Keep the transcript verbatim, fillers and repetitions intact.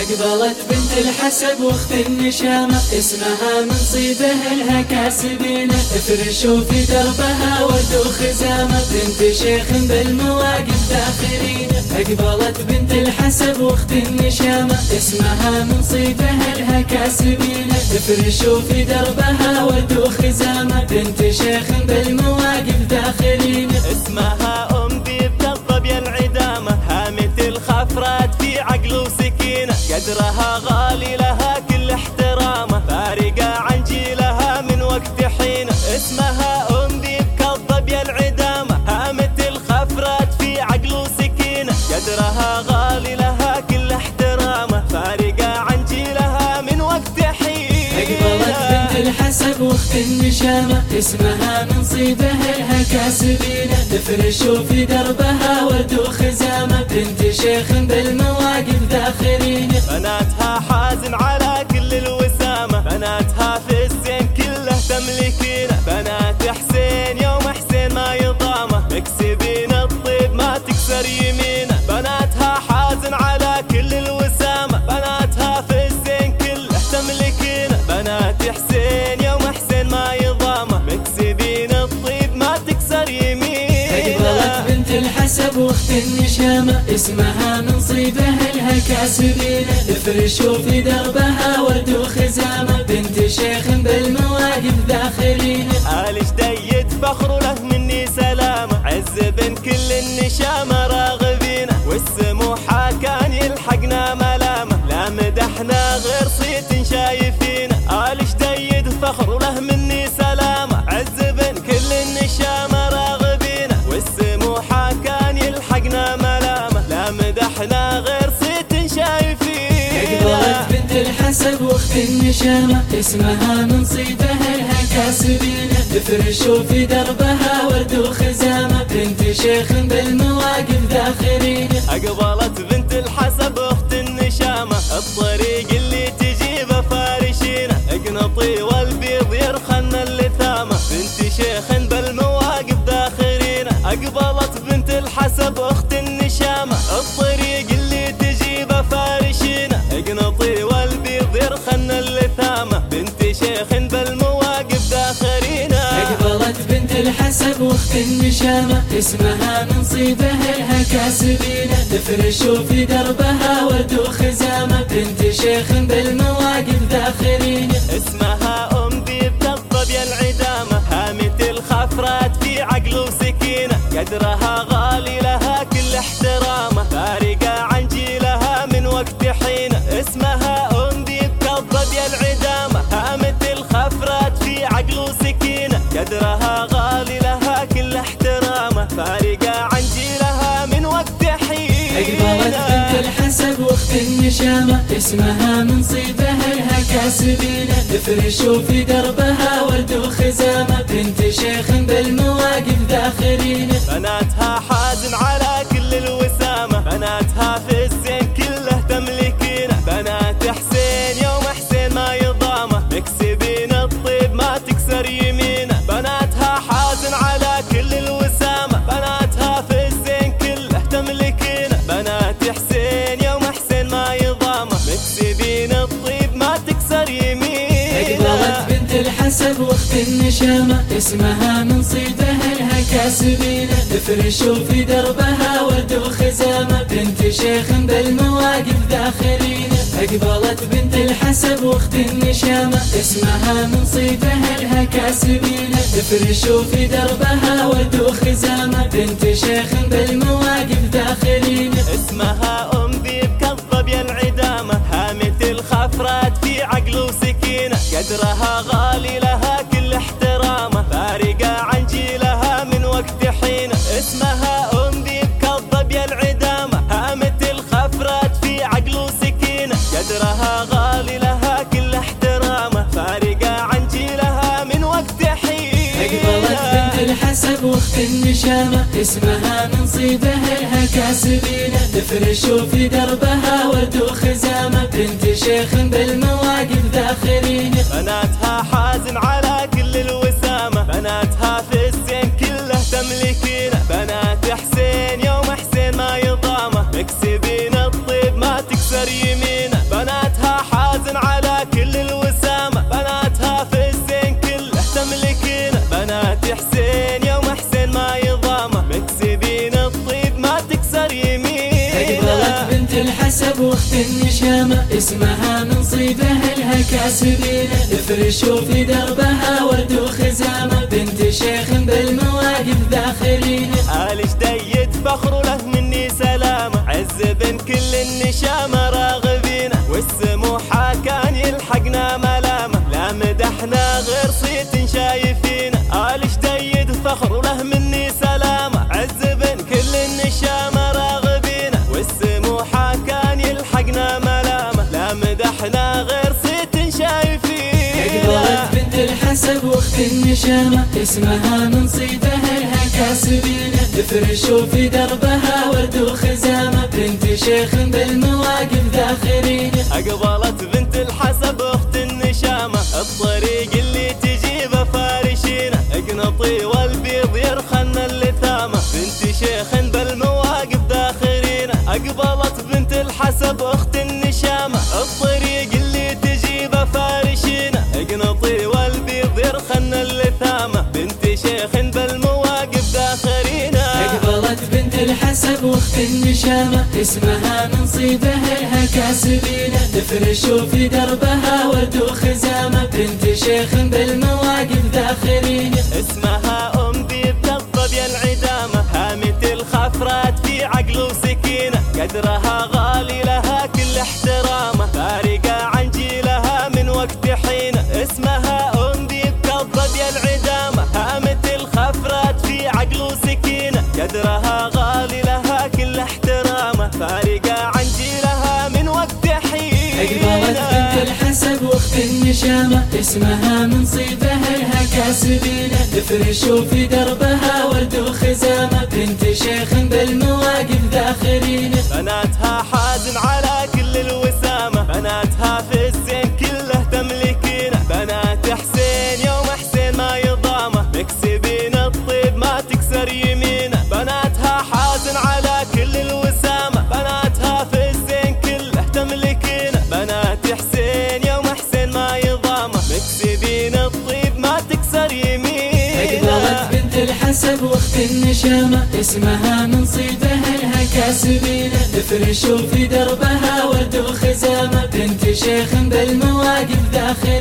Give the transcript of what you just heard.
أقبلت بنت الحسب واخت النشامة، اسمها من صيد أهلها كاسبينة، افرشوا في دربها ورد وخزامة، بنت شيخ بالمواقف داخلينة. أقبلت بنت الحسب واخت النشامة، اسمها من صيد أهلها كاسبينة، افرشوا في دربها ورد وخزامة، بنت شيخ بالمواقف داخلينة. اسمها أم ذيب كالظبي العدامة، هامة الخفرات في عقل وسكينة، قدرها غالي لها كل احترامه، فارقة عن جيلها من وقت حين. اسمها أم ذيب كالظبي العدامة، هامة الخفرات في عقل وسكينة، قدرها غالي لها كل احترامه، فارقة عن جيلها من وقت حين. أقبلت بنت الحسب واخت النشامة، اسمها من صيد أهلها كاسبينة، تفرشوا في دربها ورد وخزامة، بنت شيخ بالمواقف داخلينة. بناتها حازم على كل الوسامة، بناتها في الزين كله تملكينه، بنات حسين يوم حسين ما يضامه، مكسبين الطيب ما تكسر يمينه. بناتها حازم على كل الوسامة، بناتها في الزين كله تملكينه، بنات حسين يوم حسين ما يضامه، مكسبين الطيب ما تكسر يمينه. أقبلت بنت الحسب واخت النشامة، اسمها من صيد أهلها كاسبينة، افرشوا في دربها ورد وخزامة، بنت شيخ بالمواقف داخلينة. آل جديد فخر له مني سلامة، عز بن كل النشامة راغبينه، والسموحة كان يلحقنا ملامة، لا مدحنا غير صيت شايفينه. آل جديد فخر له مني سلامة، عز بن كل النشامة راغبينه، والسموحة كان يلحقنا ملامة، لا مدحنا غير صيت شايفينه. أقبلت بنت الحسب واخت النشامة، اسمها من صيد أهلها كاسبينة، تفرشوا في دربها ورد وخزامة، بنت شيخ بالمواقف داخلينة. أقبلت بنت الحسب اخت النشامة، الطريق اللي تجيبه فارشينه، اقنطي والبيض يرخن اللثامة، بنت شيخ بالمواقف داخلينه. أقبلت بنت الحسب اخت النشامة، الطريق اللي تجيبه فارشينه، اقنطي والبيض يرخن اللثامة، بنت شيخ بالمواقف داخلينه. أقبلت بنت الحسب واخت النشامة، اسمها من صيد أهلها كاسبينة، تفرشوا في دربها ورد وخزامة، بنت شيخ بالمواقف داخلينة. اسمها أم ذيب كالظبي العدامة، هامة الخفرات في عقل وسكينة، قدرها غالي لها كل احترامه، فارقة عن جيلها من وقت حين. اسمها أم ذيب كالظبي العدامة، هامة الخفرات في عقل وسكينة، قدرها غالي لها كل احترامه، فارقة عن جيلها من وقت حين. أقبلت بنت الحسب واخت النشامة، اسمها من صيد أهلها كاسبينة، تفرشوا في دربها ورد وخزامة، بنت شيخ بالمواقف داخلينة. بناتها حازم على كل الوسامة، بناتها في الزين كله تملكينه، بنات حسين يوم حسين ما يضامه، مكسبين الطيب ما تكسر يمينه. بناتها حازم على كل الوسامة، بناتها في الزين كله تملكينه، بنات حسين يوم حسين ما يضامه، مكسبين الطيب ما تكسر يمينه. أقبلت بنت الحسب واخت النشامة، اسمها من صيد أهلها كاسبينة، تفرشوا في دربها ورد وخزامة، بنت شيخ بالمواقف داخلينة. أقبلت بنت الحسب واخت النشامة، اسمها من صيد أهلها كاسبينة، تفرشوا في دربها ورد وخزامة، بنت شيخ بالمواقف داخلينة. اسمها أم ذيب كالظبي العدامة، هامة الخفرات في عقل وسكينة، قدرها غالي لها كل احترامه، فارقة عن جيلها من وقت حين. اسمها أم ذيب كالظبي العدامة، هامة الخفرات في عقل وسكينة، قدرها غالي لها كل احترامه، فارقة عن جيلها من وقت حين. أقبلت بنت الحسب واخت النشامة، اسمها من صيد أهلها كاسبينة، تفرشوا في دربها ورد وخزامة، بنت شيخ بالمواقف داخلينة. بناتها حازم على كل الوسامة، بناتها في الزين كله تملكينه، بنات حسين يوم حسين ما يضامه، مكسبين الطيب ما تكسر يمينه. النشامة اسمها من صيد أهلها كاسبين، افرشوا في دربها ورد وخزامة، بنت شيخ بالمواقف ذاخرين. آل جديد فخر له مني سلامة، عز بن كل النشامة راغبين، والسموحة كان يلحقنا ملامة، لا مدحنا غير صيت شايفين. آل جديد فخر له مني سلامة، عز بن كل النشامة راغبين، والسموحة كان يلحقنا ملامة، لا مدحنا غير صيت شايفين. أقبلت بنت الحسب واخت النشامة اسمها من صيد أهلها كاسبين، افرشوا في دربها ورد وخزامة، بنت شيخ بالمواقف ذاخرين. أقبلت بنت الحسب اخت النشامة، الطريق اللي تجيبه فارشينه، اقنطي والبيض يرخن اللثامة، بنت شيخ بالمواقف ذاخرين. أقبلت بنت الحسب اخت النشامة، الطريق اللي تجيبه فارشينه، اقنطي والبيض يرخن اللثامة، بنت شيخ بالمواقف ذاخرين. أقبلت بنت الحسب واخت النشامة اسمها من صيد أهلها كاسبين، افرشوا في دربها ورد وخزامة، بنت شيخ بالمواقف ذاخرين. اسمها أم ذي بتضب يا العدامة، هامة الخفرات في عقل وسكينة، قدرها غالي لها كل احترامه، فارقة عن جيلها من وقت حين. اسمها أم ذي بتضب يا العدامة، هامة الخفرات في عقل وسكينة، قدرها غالي لها كل احترامه، فارقة عن جيلها من وقت حين. أقبلت بنت الحسب واخت النشامة اسمها من صيد أهلها كاسبين، افرشوا في دربها ورد وخزامة، بنت شيخ بالمواقف ذاخرين. بناتها حازم على كل الوسامة، بناتها في الزين كله تملكينه، بنات حسين يوم حسين ما يضامه، مكسبين الطيب ما تكسر يمينه، بناتها حازم على كل الوسامة، بناتها في الزين كله تملكينه، بنات حسين يوم حسين ما يضامه، مكسبين الطيب ما تكسر يمينه. أقبلت بنت الحسب واخت النشامة اسمها من صيد أهلها كاسبين، افرشوا في دربها ورد وخزامة، بنت شيخ بالمواقف ذاخرين.